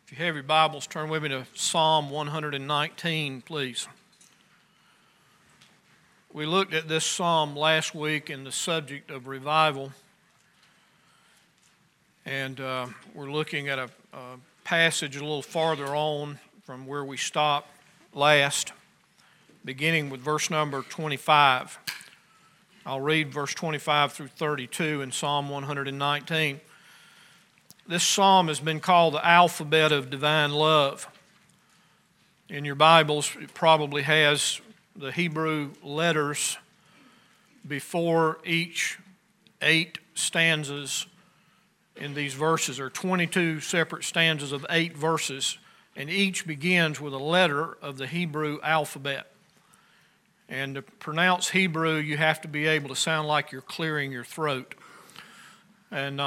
If you have your Bibles, turn with me to Psalm 119, please. We looked at this psalm last week in the subject of revival, and we're looking at a passage a little farther on from where we stopped last, beginning with verse number 25. I'll read verse 25 through 32 in Psalm 119. This psalm has been called the alphabet of divine love. In your Bibles, it probably has the Hebrew letters before each 8 stanzas in these verses. There are 22 separate stanzas of 8 verses, and each begins with a letter of the Hebrew alphabet. And to pronounce Hebrew, you have to be able to sound like you're clearing your throat. And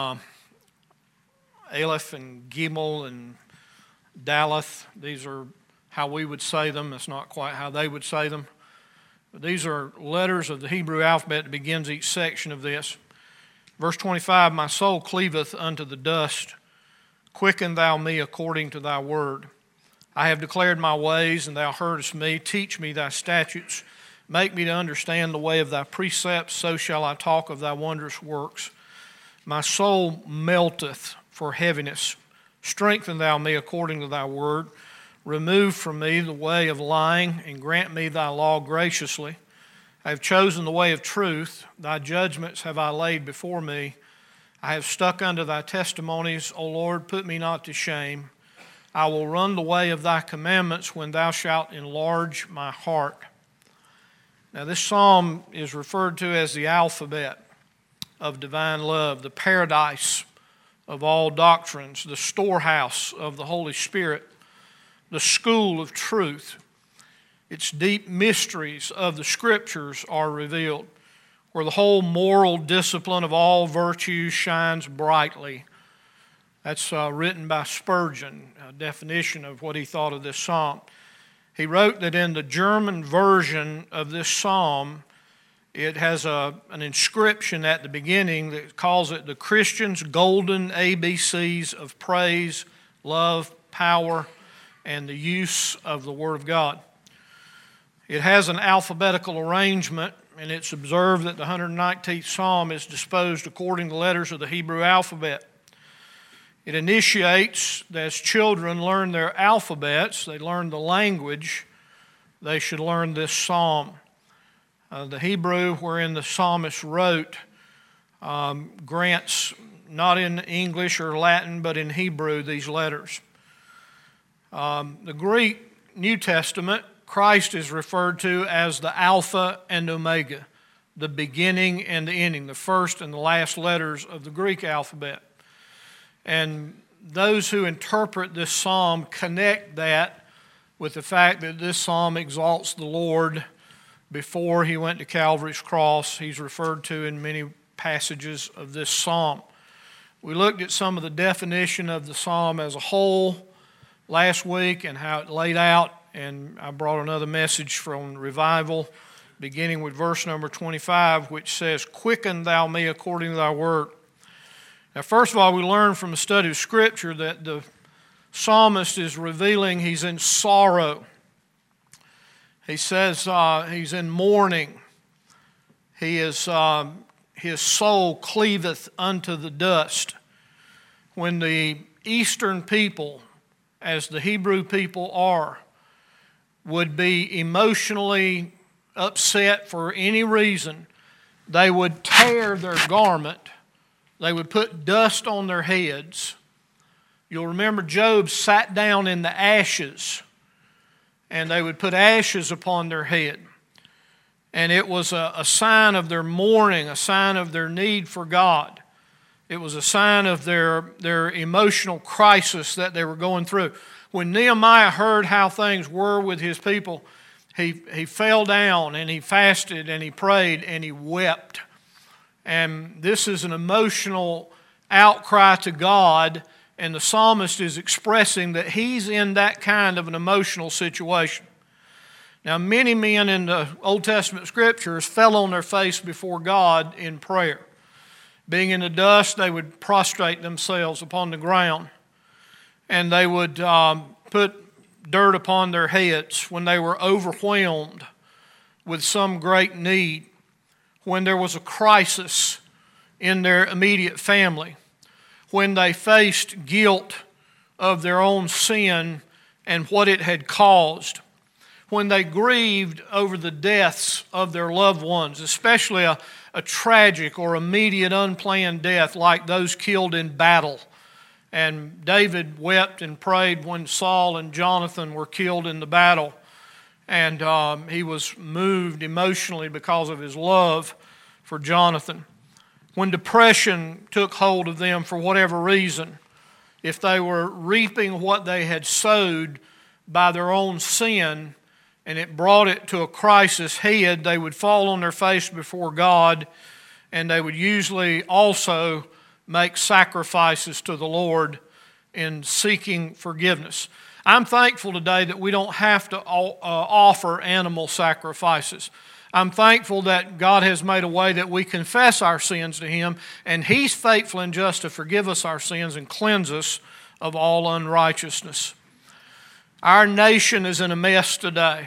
Aleph and Gimel and Daleth, these are how we would say them. It's not quite how they would say them. But these are letters of the Hebrew alphabet that begins each section of this. Verse 25, my soul cleaveth unto the dust. Quicken thou me according to thy word. I have declared my ways, and thou heardest me. Teach me thy statutes. Make me to understand the way of thy precepts. So shall I talk of thy wondrous works. My soul melteth for heaviness. Strengthen thou me according to thy word. Remove from me the way of lying, and grant me thy law graciously. I have chosen the way of truth. Thy judgments have I laid before me. I have stuck unto thy testimonies. O Lord, put me not to shame. I will run the way of thy commandments when thou shalt enlarge my heart. Now this psalm is referred to as the alphabet of divine love, the paradise of all doctrines, the storehouse of the Holy Spirit, the school of truth. Its deep mysteries of the Scriptures are revealed, where the whole moral discipline of all virtues shines brightly. That's written by Spurgeon, a definition of what he thought of this psalm. He wrote that in the German version of this psalm, it has an inscription at the beginning that calls it the Christian's golden ABCs of praise, love, power, and the use of the Word of God. It has an alphabetical arrangement, and it's observed that the 119th Psalm is disposed according to the letters of the Hebrew alphabet. It initiates that as children learn their alphabets, they learn the language, they should learn this psalm. The Hebrew wherein the psalmist wrote grants, not in English or Latin, but in Hebrew, these letters. The Greek New Testament, Christ is referred to as the Alpha and Omega, the beginning and the ending, the first and the last letters of the Greek alphabet. And those who interpret this psalm connect that with the fact that this psalm exalts the Lord before he went to Calvary's cross. He's referred to in many passages of this psalm. We looked at some of the definition of the psalm as a whole last week and how it laid out, and I brought another message from Revival, beginning with verse number 25, which says, Quicken thou me according to thy word. Now, first of all, we learn from the study of Scripture that the psalmist is revealing he's in sorrow. He says he's in mourning. His soul cleaveth unto the dust. When the Eastern people, as the Hebrew people are, would be emotionally upset for any reason, they would tear their garment. They would put dust on their heads. You'll remember Job sat down in the ashes, and they would put ashes upon their head. And it was a sign of their mourning, a sign of their need for God. It was a sign of their emotional crisis that they were going through. When Nehemiah heard how things were with his people, he fell down and he fasted and he prayed and he wept. And this is an emotional outcry to God, and the psalmist is expressing that he's in that kind of an emotional situation. Now, many men in the Old Testament Scriptures fell on their face before God in prayer. Being in the dust, they would prostrate themselves upon the ground. and they would put dirt upon their heads when they were overwhelmed with some great need, when there was a crisis in their immediate family, when they faced guilt of their own sin and what it had caused, when they grieved over the deaths of their loved ones, especially a tragic or immediate unplanned death like those killed in battle. And David wept and prayed when Saul and Jonathan were killed in the battle. And he was moved emotionally because of his love for Jonathan. When depression took hold of them for whatever reason, if they were reaping what they had sowed by their own sin, and it brought it to a crisis head, they would fall on their face before God, and they would usually also make sacrifices to the Lord in seeking forgiveness. I'm thankful today that we don't have to offer animal sacrifices. I'm thankful that God has made a way that we confess our sins to Him, and He's faithful and just to forgive us our sins and cleanse us of all unrighteousness. Our nation is in a mess today,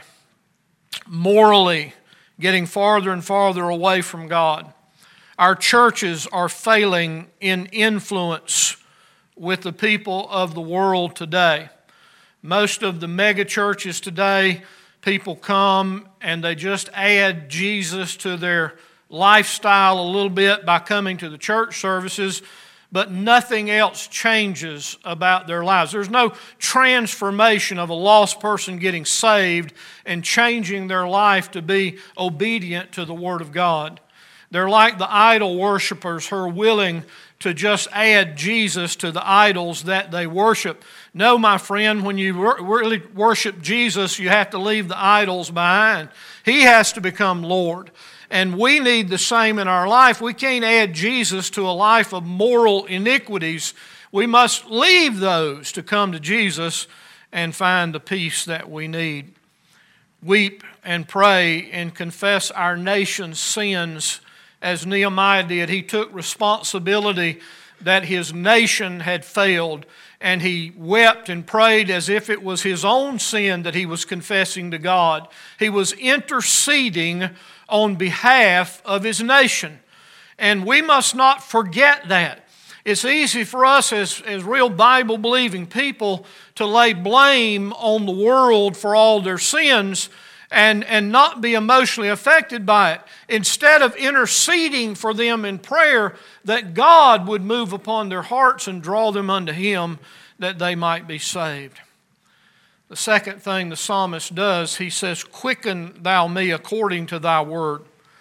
morally getting farther and farther away from God. Our churches are failing in influence with the people of the world today. Most of the mega churches today, people come and they just add Jesus to their lifestyle a little bit by coming to the church services, but nothing else changes about their lives. There's no transformation of a lost person getting saved and changing their life to be obedient to the Word of God. They're like the idol worshipers who are willing to just add Jesus to the idols that they worship. No, my friend, when you really worship Jesus, you have to leave the idols behind. He has to become Lord. And we need the same in our life. We can't add Jesus to a life of moral iniquities. We must leave those to come to Jesus and find the peace that we need. Weep and pray and confess our nation's sins as Nehemiah did. He took responsibility that his nation had failed, and he wept and prayed as if it was his own sin that he was confessing to God. He was interceding on behalf of his nation. And we must not forget that. It's easy for us as real Bible-believing people to lay blame on the world for all their sins and not be emotionally affected by it. Instead of interceding for them in prayer, that God would move upon their hearts and draw them unto Him that they might be saved. The second thing the psalmist does, he says, "Quicken thou me according to thy word."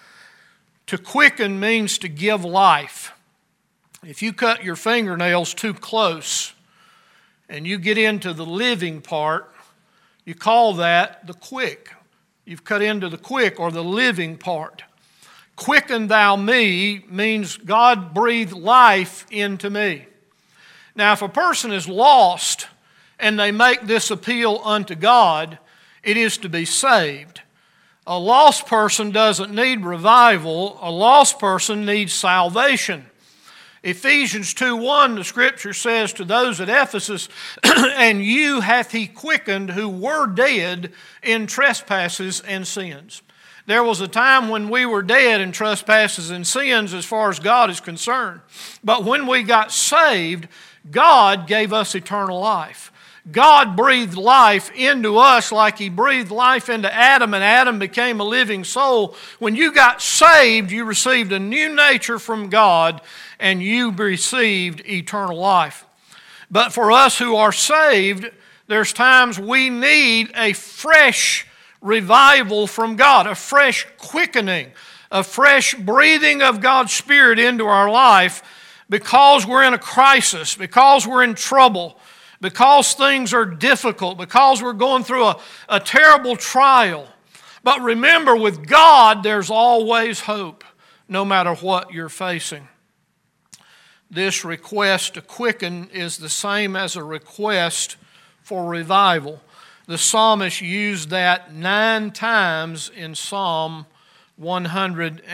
To quicken means to give life. If you cut your fingernails too close and you get into the living part, you call that the quick. You've cut into the quick or the living part. Quicken thou me means God breathed life into me. Now, if a person is lost and they make this appeal unto God, it is to be saved. A lost person doesn't need revival. A lost person needs salvation. Ephesians 2:1, the Scripture says to those at Ephesus, "And you hath He quickened who were dead in trespasses and sins." There was a time when we were dead in trespasses and sins as far as God is concerned. But when we got saved, God gave us eternal life. God breathed life into us like He breathed life into Adam, and Adam became a living soul. When you got saved, you received a new nature from God, and you received eternal life. But for us who are saved, there's times we need a fresh revival from God, a fresh quickening, a fresh breathing of God's Spirit into our life because we're in a crisis, because we're in trouble, because things are difficult, because we're going through a terrible trial. But remember, with God, there's always hope, no matter what you're facing. This request to quicken is the same as a request for revival. The psalmist used that 9 times in Psalm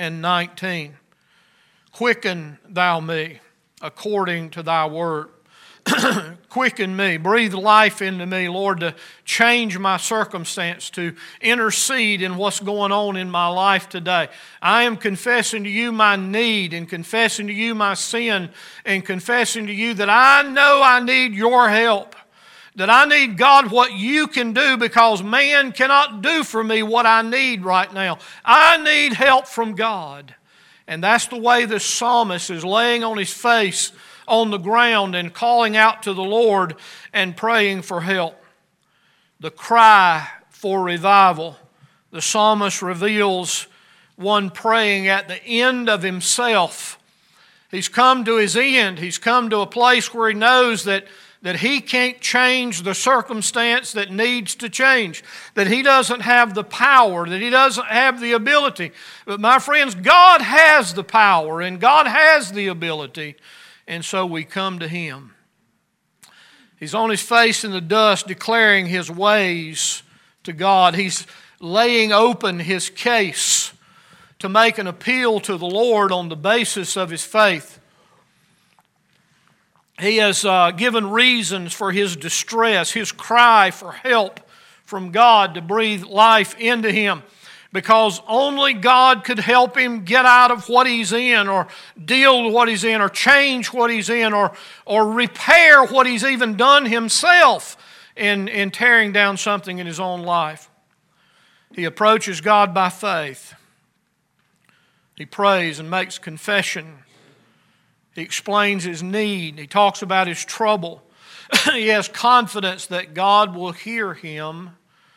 119. Quicken thou me according to thy word. quicken me, breathe life into me, Lord, to change my circumstance, to intercede in what's going on in my life today. I am confessing to you my need and confessing to you my sin and confessing to you that I know I need your help. That I need, God, what you can do, because man cannot do for me what I need right now. I need help from God. And that's the way the psalmist is laying on his face on the ground and calling out to the Lord and praying for help. The cry for revival. The psalmist reveals one praying at the end of himself. He's come to his end. He's come to a place where he knows that he can't change the circumstance that needs to change, that he doesn't have the power, that he doesn't have the ability. But my friends, God has the power and God has the ability, and so we come to him. He's on his face in the dust declaring his ways to God. He's laying open his case to make an appeal to the Lord on the basis of his faith. He has given reasons for his distress, his cry for help from God to breathe life into him, because only God could help him get out of what he's in, or deal with what he's in, or change what he's in, or repair what he's even done himself in tearing down something in his own life. He approaches God by faith. He prays and makes confession. He explains his need. He talks about his trouble. He has confidence that God will hear him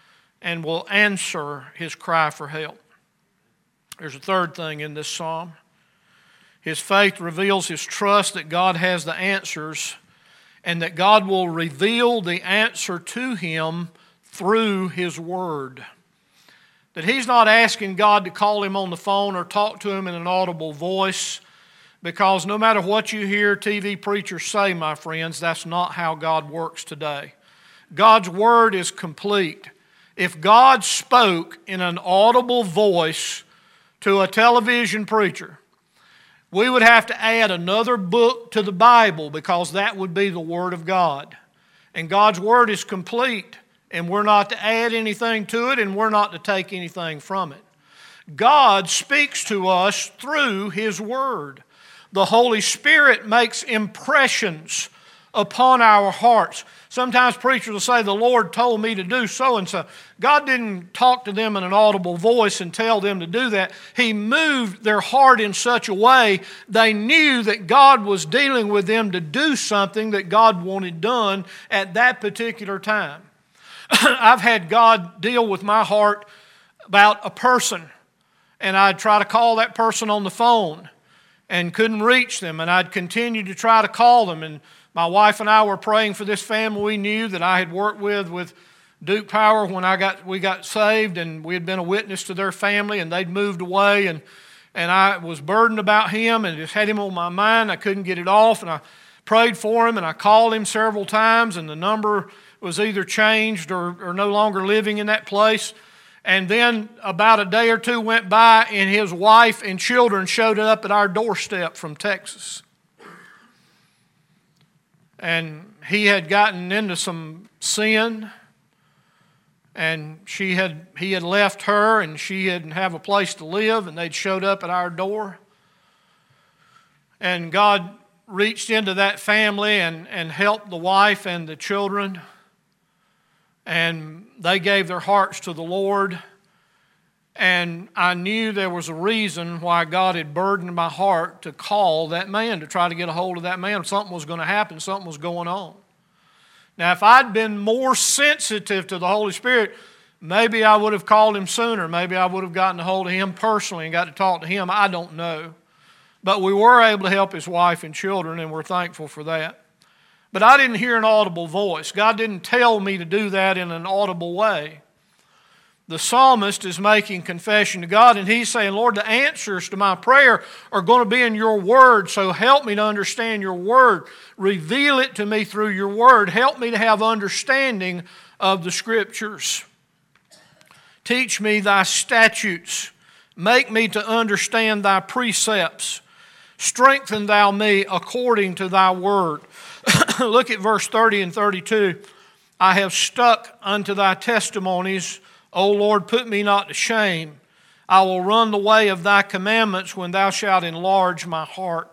and will answer his cry for help. There's a third thing in this psalm. His faith reveals his trust that God has the answers and that God will reveal the answer to him through his word. That he's not asking God to call him on the phone or talk to him in an audible voice, because no matter what you hear TV preachers say, my friends, that's not how God works today. God's word is complete. If God spoke in an audible voice to a television preacher, we would have to add another book to the Bible, because that would be the Word of God. And God's Word is complete, and we're not to add anything to it, and we're not to take anything from it. God speaks to us through His Word. The Holy Spirit makes impressions upon our hearts. Sometimes preachers will say, the Lord told me to do so and so. God didn't talk to them in an audible voice and tell them to do that. He moved their heart in such a way they knew that God was dealing with them to do something that God wanted done at that particular time. I've had God deal with my heart about a person, and I'd try to call that person on the phone and couldn't reach them, and I'd continue to try to call them. And my wife and I were praying for this family we knew that I had worked with Duke Power when we got saved, and we had been a witness to their family, and they'd moved away, and I was burdened about him and just had him on my mind. I couldn't get it off, and I prayed for him, and I called him several times, and the number was either changed or no longer living in that place. And then about a day or two went by, and his wife and children showed up at our doorstep from Texas. And he had gotten into some sin, and he had left her, and she didn't have a place to live, and they'd showed up at our door. And God reached into that family and helped the wife and the children, and they gave their hearts to the Lord. And I knew there was a reason why God had burdened my heart to call that man, to try to get a hold of that man. Something was going to happen. Something was going on. Now, if I'd been more sensitive to the Holy Spirit, maybe I would have called him sooner. Maybe I would have gotten a hold of him personally and got to talk to him. I don't know. But we were able to help his wife and children, and we're thankful for that. But I didn't hear an audible voice. God didn't tell me to do that in an audible way. The psalmist is making confession to God, and he's saying, Lord, the answers to my prayer are going to be in your word, so help me to understand your word. Reveal it to me through your word. Help me to have understanding of the scriptures. Teach me thy statutes. Make me to understand thy precepts. Strengthen thou me according to thy word. Look at verse 30 and 32. I have stuck unto thy testimonies, O Lord, put me not to shame. I will run the way of thy commandments when thou shalt enlarge my heart.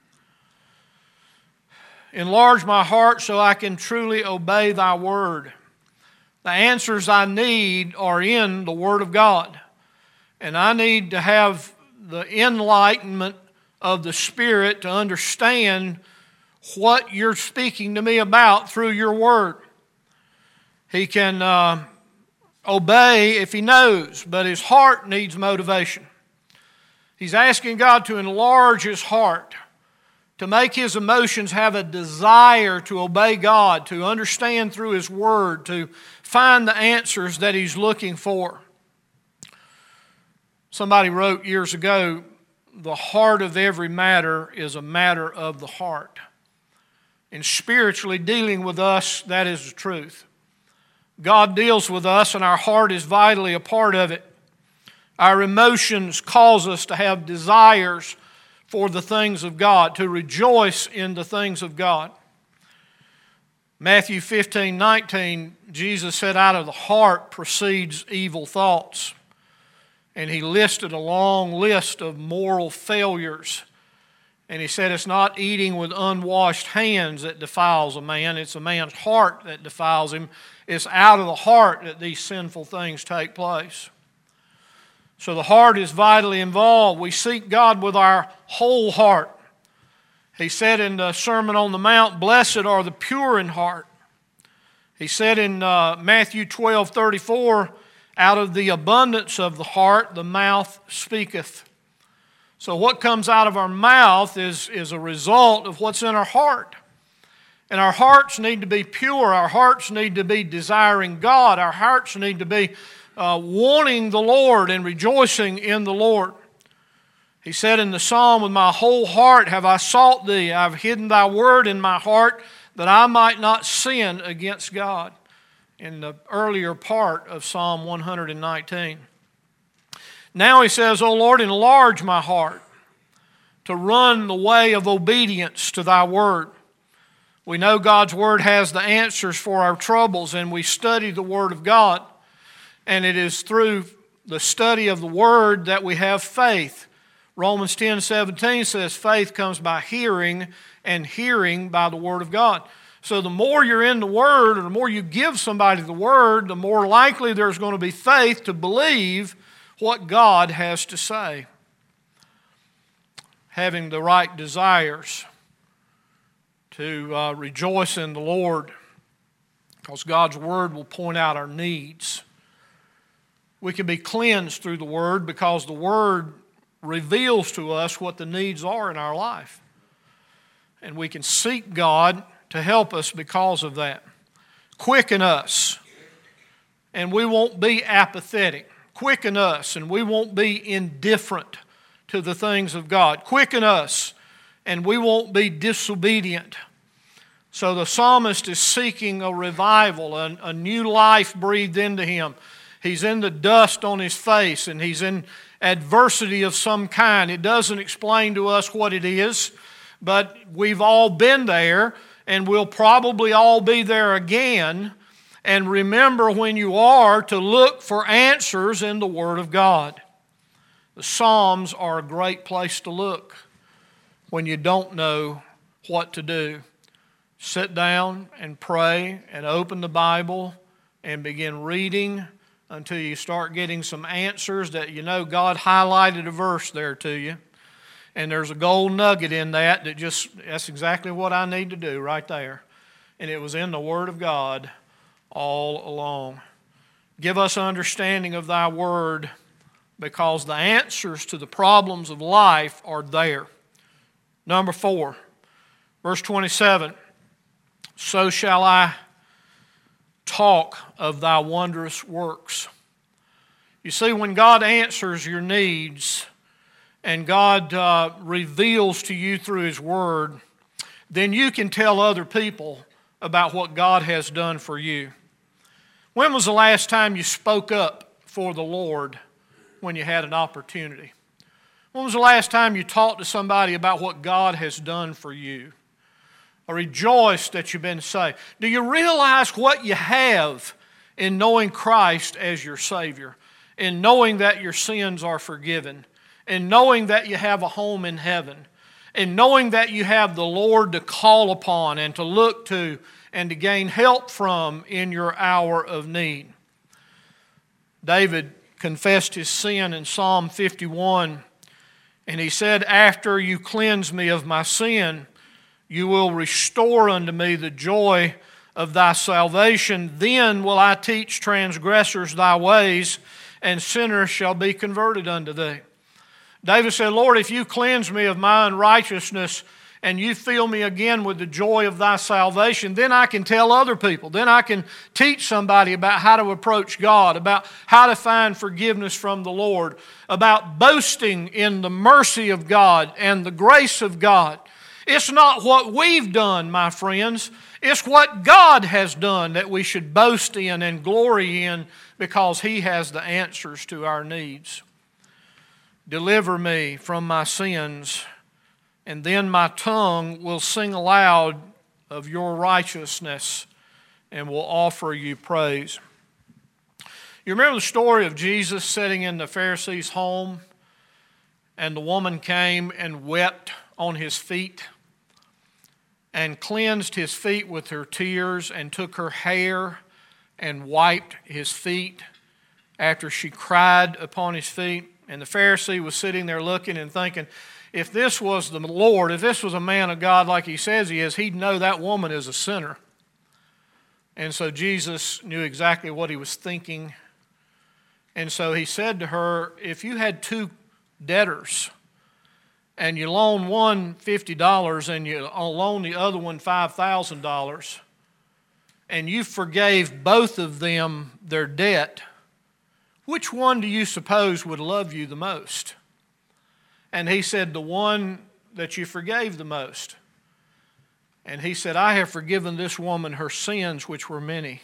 Enlarge my heart so I can truly obey thy word. The answers I need are in the Word of God. And I need to have the enlightenment of the Spirit to understand what you're speaking to me about through your Word. He can obey if he knows, but his heart needs motivation. He's asking God to enlarge his heart, to make his emotions have a desire to obey God, to understand through His Word, to find the answers that he's looking for. Somebody wrote years ago, the heart of every matter is a matter of the heart. And spiritually dealing with us, that is the truth. God deals with us and our heart is vitally a part of it. Our emotions cause us to have desires for the things of God, to rejoice in the things of God. Matthew 15:19, Jesus said, out of the heart proceeds evil thoughts. And He listed a long list of moral failures. And He said it's not eating with unwashed hands that defiles a man, it's a man's heart that defiles him. It's out of the heart that these sinful things take place. So the heart is vitally involved. We seek God with our whole heart. He said in the Sermon on the Mount, blessed are the pure in heart. He said in Matthew 12:34, out of the abundance of the heart, the mouth speaketh. So what comes out of our mouth is a result of what's in our heart. And our hearts need to be pure. Our hearts need to be desiring God. Our hearts need to be wanting the Lord and rejoicing in the Lord. He said in the Psalm, with my whole heart have I sought Thee. I have hidden Thy word in my heart that I might not sin against God. In the earlier part of Psalm 119. Now he says, O Lord, enlarge my heart to run the way of obedience to Thy word. We know God's word has the answers for our troubles, and we study the word of God. And it is through the study of the word that we have faith. Romans 10:17 says faith comes by hearing, and hearing by the word of God. So the more you're in the Word, or the more you give somebody the Word, the more likely there's going to be faith to believe what God has to say. Having the right desires to rejoice in the Lord, because God's Word will point out our needs. We can be cleansed through the Word because the Word reveals to us what the needs are in our life. And we can seek God to help us because of that. Quicken us, and we won't be apathetic. Quicken us, and we won't be indifferent to the things of God. Quicken us, and we won't be disobedient. So the psalmist is seeking a revival, a new life breathed into him. He's in the dust on his face, and he's in adversity of some kind. It doesn't explain to us what it is, but we've all been there, and we'll probably all be there again. And remember, when you are, to look for answers in the Word of God. The Psalms are a great place to look when you don't know what to do. Sit down and pray and open the Bible and begin reading until you start getting some answers that you know God highlighted a verse there to you. And there's a gold nugget in that that's exactly what I need to do right there. And it was in the Word of God all along. Give us understanding of Thy Word, because the answers to the problems of life are there. Number 4, verse 27. So shall I talk of Thy wondrous works. You see, when God answers your needs, and God reveals to you through His Word, then you can tell other people about what God has done for you. When was the last time you spoke up for the Lord when you had an opportunity? When was the last time you talked to somebody about what God has done for you? Rejoice that you've been saved. Do you realize what you have in knowing Christ as your Savior? In knowing that your sins are forgiven? In knowing that you have a home in heaven? In knowing that you have the Lord to call upon and to look to and to gain help from in your hour of need? David confessed his sin in Psalm 51, and he said, "After you cleanse me of my sin, you will restore unto me the joy of thy salvation. Then will I teach transgressors thy ways, and sinners shall be converted unto thee." David said, "Lord, if you cleanse me of my unrighteousness and you fill me again with the joy of thy salvation, then I can tell other people. Then I can teach somebody about how to approach God, about how to find forgiveness from the Lord, about boasting in the mercy of God and the grace of God." It's not what we've done, my friends. It's what God has done that we should boast in and glory in, because He has the answers to our needs. Deliver me from my sins, and then my tongue will sing aloud of your righteousness and will offer you praise. You remember the story of Jesus sitting in the Pharisee's home, and the woman came and wept on his feet and cleansed his feet with her tears and took her hair and wiped his feet after she cried upon his feet. And the Pharisee was sitting there looking and thinking, if this was the Lord, if this was a man of God like he says he is, he'd know that woman is a sinner. And so Jesus knew exactly what he was thinking. And so he said to her, if you had two debtors and you loan one $50 and you loan the other one $5,000, and you forgave both of them their debt, which one do you suppose would love you the most? And he said, the one that you forgave the most. And he said, I have forgiven this woman her sins, which were many.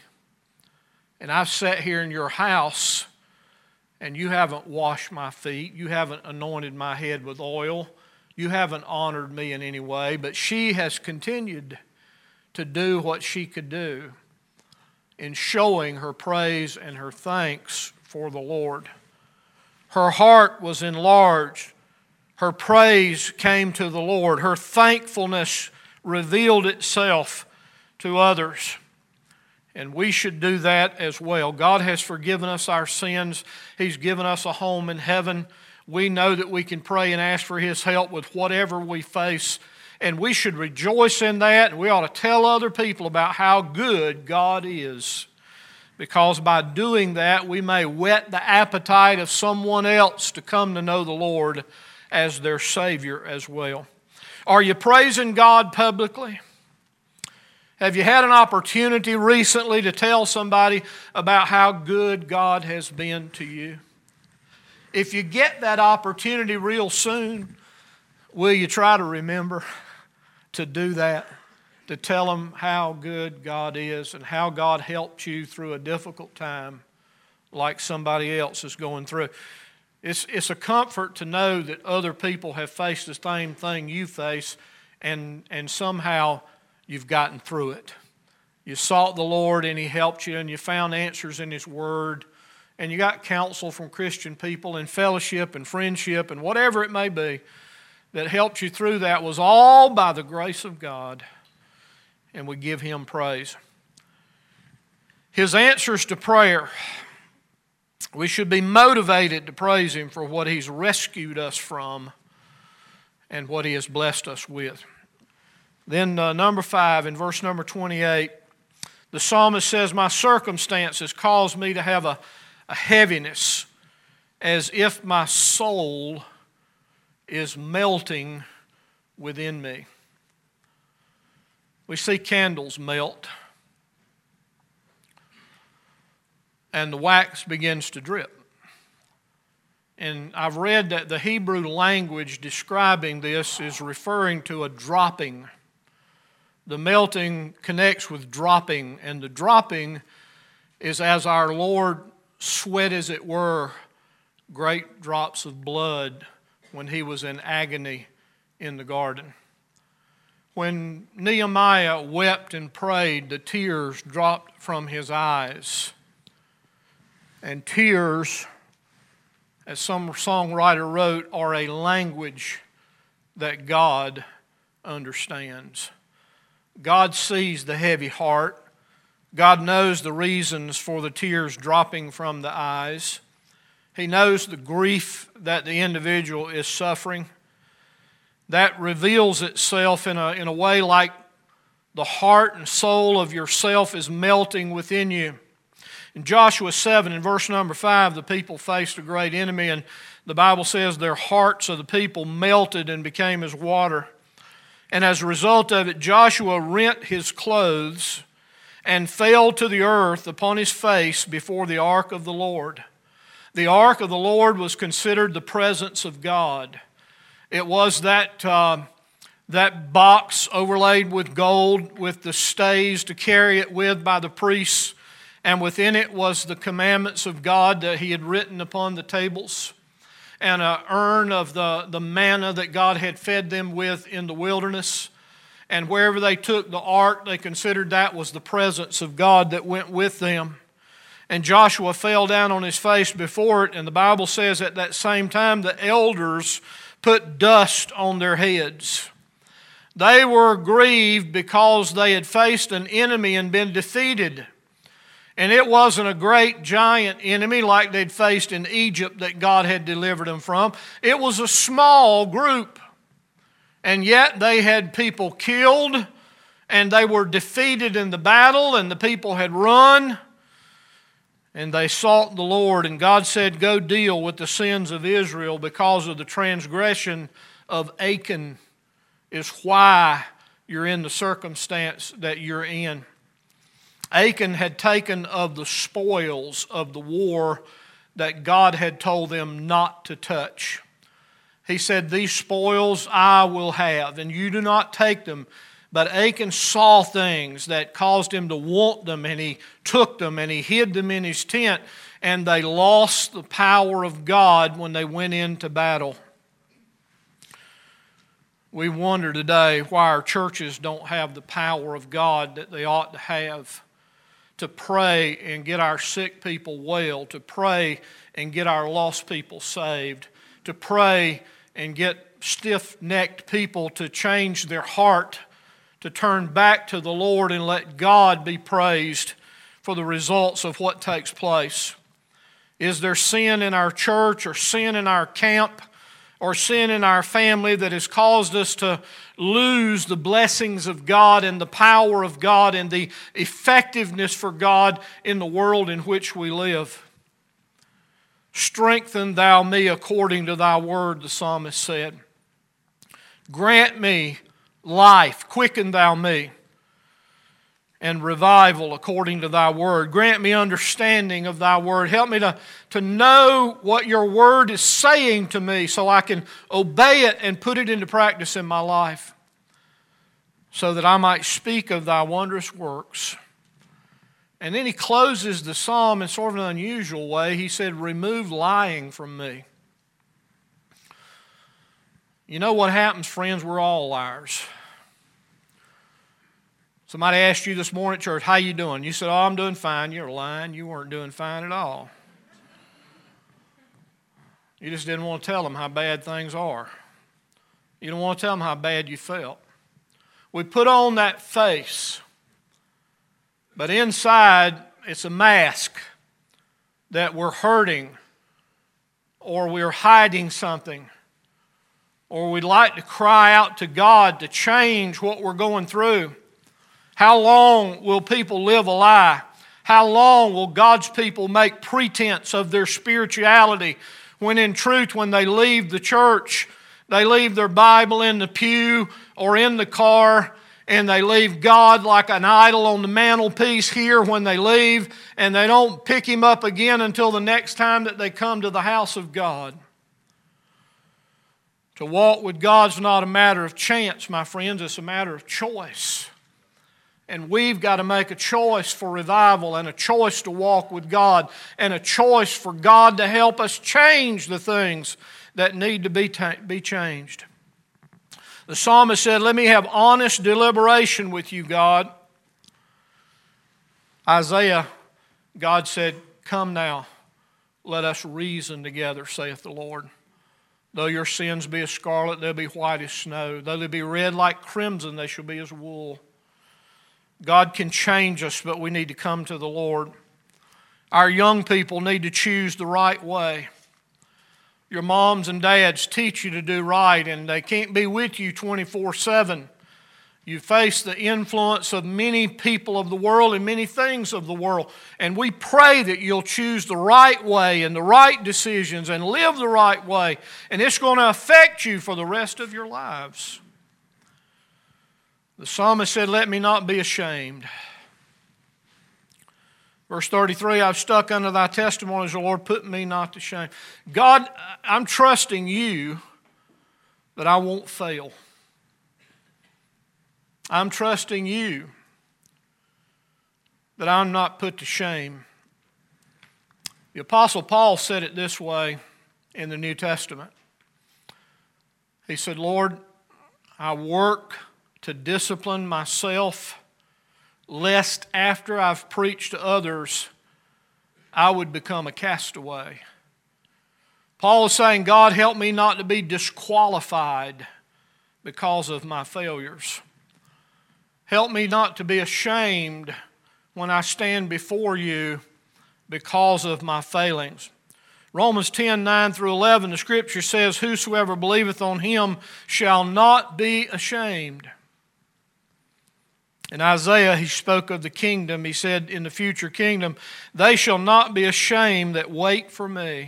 And I've sat here in your house, and you haven't washed my feet. You haven't anointed my head with oil. You haven't honored me in any way. But she has continued to do what she could do in showing her praise and her thanks for the Lord. Her heart was enlarged. Her praise came to the Lord. Her thankfulness revealed itself to others. And we should do that as well. God has forgiven us our sins. He's given us a home in heaven. We know that we can pray and ask for His help with whatever we face. And we should rejoice in that. And we ought to tell other people about how good God is. Because by doing that, we may whet the appetite of someone else to come to know the Lord as their Savior as well. Are you praising God publicly? Have you had an opportunity recently to tell somebody about how good God has been to you? If you get that opportunity real soon, will you try to remember to do that? To tell them how good God is and how God helped you through a difficult time like somebody else is going through. It's a comfort to know that other people have faced the same thing you face, and somehow you've gotten through it. You sought the Lord and He helped you, and you found answers in His Word, and you got counsel from Christian people and fellowship and friendship and whatever it may be that helped you through that was all by the grace of God, and we give Him praise. His answers to prayer. We should be motivated to praise Him for what He's rescued us from and what He has blessed us with. Then number 5, in verse number 28, the psalmist says, my circumstances cause me to have a heaviness as if my soul is melting within me. We see candles melt, and the wax begins to drip. And I've read that the Hebrew language describing this is referring to a dropping. The melting connects with dropping, and the dropping is as our Lord sweat, as it were, great drops of blood when He was in agony in the garden. When Nehemiah wept and prayed, the tears dropped from his eyes. And tears, as some songwriter wrote, are a language that God understands. God sees the heavy heart. God knows the reasons for the tears dropping from the eyes. He knows the grief that the individual is suffering. That reveals itself in a way like the heart and soul of yourself is melting within you. In Joshua 7, in verse number 5, the people faced a great enemy, and the Bible says their hearts of the people melted and became as water. And as a result of it, Joshua rent his clothes and fell to the earth upon his face before the ark of the Lord. The ark of the Lord was considered the presence of God. It was that box overlaid with gold with the stays to carry it with by the priests, and within it was the commandments of God that he had written upon the tables, and an urn of the manna that God had fed them with in the wilderness. And wherever they took the ark, they considered that was the presence of God that went with them. And Joshua fell down on his face before it, and the Bible says at that same time the elders put dust on their heads. They were grieved because they had faced an enemy and been defeated. And it wasn't a great giant enemy like they'd faced in Egypt that God had delivered them from. It was a small group. And yet they had people killed, and they were defeated in the battle, and the people had run. And they sought the Lord, and God said, go deal with the sins of Israel because of the transgression of Achan is why you're in the circumstance that you're in. Achan had taken of the spoils of the war that God had told them not to touch. He said, these spoils I will have, and you do not take them. But Achan saw things that caused him to want them, and he took them and he hid them in his tent, and they lost the power of God when they went into battle. We wonder today why our churches don't have the power of God that they ought to have to pray and get our sick people well, to pray and get our lost people saved, to pray and get stiff-necked people to change their heart, to turn back to the Lord and let God be praised for the results of what takes place. Is there sin in our church or sin in our camp or sin in our family that has caused us to lose the blessings of God and the power of God and the effectiveness for God in the world in which we live? Strengthen thou me according to thy word, the psalmist said. Grant me life, quicken thou me, and revival according to thy word. Grant me understanding of thy word. Help me to know what your word is saying to me so I can obey it and put it into practice in my life so that I might speak of thy wondrous works. And then he closes the psalm in sort of an unusual way. He said, remove lying from me. You know what happens, friends? We're all liars. Somebody asked you this morning at church, how you doing? You said, oh, I'm doing fine. You're lying. You weren't doing fine at all. You just didn't want to tell them how bad things are. You don't want to tell them how bad you felt. We put on that face, but inside it's a mask that we're hurting or we're hiding something. Or we'd like to cry out to God to change what we're going through. How long will people live a lie? How long will God's people make pretense of their spirituality when in truth, when they leave the church, they leave their Bible in the pew or in the car, and they leave God like an idol on the mantelpiece here when they leave, and they don't pick Him up again until the next time that they come to the house of God. To walk with God's not a matter of chance, my friends. It's a matter of choice. And we've got to make a choice for revival and a choice to walk with God and a choice for God to help us change the things that need to be changed. The psalmist said, let me have honest deliberation with you, God. Isaiah, God said, come now, let us reason together, saith the Lord. Though your sins be as scarlet, they'll be white as snow. Though they be red like crimson, they shall be as wool. God can change us, but we need to come to the Lord. Our young people need to choose the right way. Your moms and dads teach you to do right, and they can't be with you 24/7. You face the influence of many people of the world and many things of the world. And we pray that you'll choose the right way and the right decisions and live the right way. And it's going to affect you for the rest of your lives. The psalmist said, let me not be ashamed. Verse 33, I've stuck under thy testimonies, O Lord, put me not to shame. God, I'm trusting you that I won't fail. I'm trusting you that I'm not put to shame. The Apostle Paul said it this way in the New Testament. He said, Lord, I work to discipline myself, lest after I've preached to others, I would become a castaway. Paul is saying, God, help me not to be disqualified because of my failures. Help me not to be ashamed when I stand before you because of my failings. Romans 10:9-11, the Scripture says, whosoever believeth on him shall not be ashamed. In Isaiah, he spoke of the kingdom. He said, in the future kingdom, they shall not be ashamed that wait for me.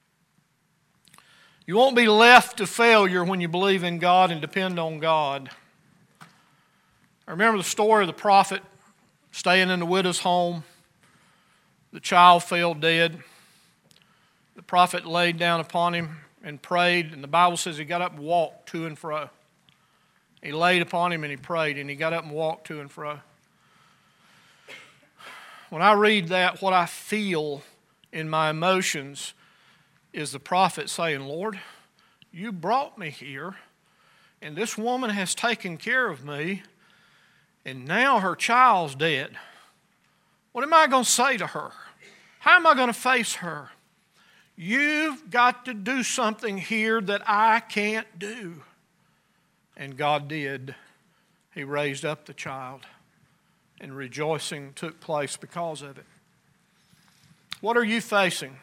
You won't be left to failure when you believe in God and depend on God. I remember the story of the prophet staying in the widow's home. The child fell dead. The prophet laid down upon him and prayed, and the Bible says he got up and walked to and fro. He laid upon him and he prayed, and he got up and walked to and fro. When I read that, what I feel in my emotions is the prophet saying, Lord, you brought me here, and this woman has taken care of me, and now her child's dead. What am I going to say to her? How am I going to face her? You've got to do something here that I can't do. And God did. He raised up the child, and rejoicing took place because of it. What are you facing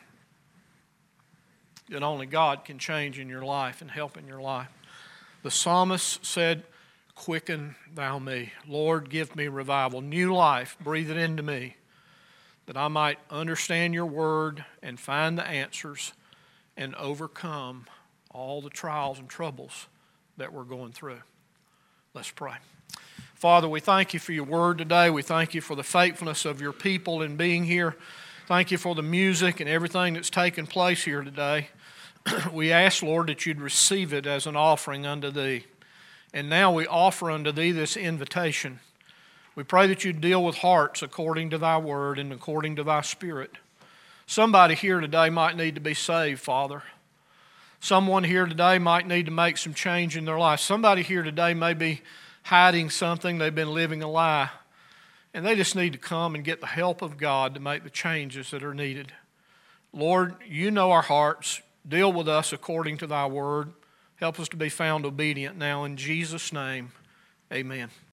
that only God can change in your life and help in your life? The psalmist said, quicken thou me. Lord, give me revival, new life, breathe it into me, that I might understand your word and find the answers and overcome all the trials and troubles that we're going through. Let's pray. Father, we thank you for your word today. We thank you for the faithfulness of your people in being here. Thank you for the music and everything that's taken place here today. We ask, Lord, that you'd receive it as an offering unto thee. And now we offer unto thee this invitation. We pray that you deal with hearts according to thy word and according to thy spirit. Somebody here today might need to be saved, Father. Someone here today might need to make some change in their life. Somebody here today may be hiding something. They've been living a lie. And they just need to come and get the help of God to make the changes that are needed. Lord, you know our hearts. Deal with us according to thy word. Help us to be found obedient now. In Jesus' name, amen.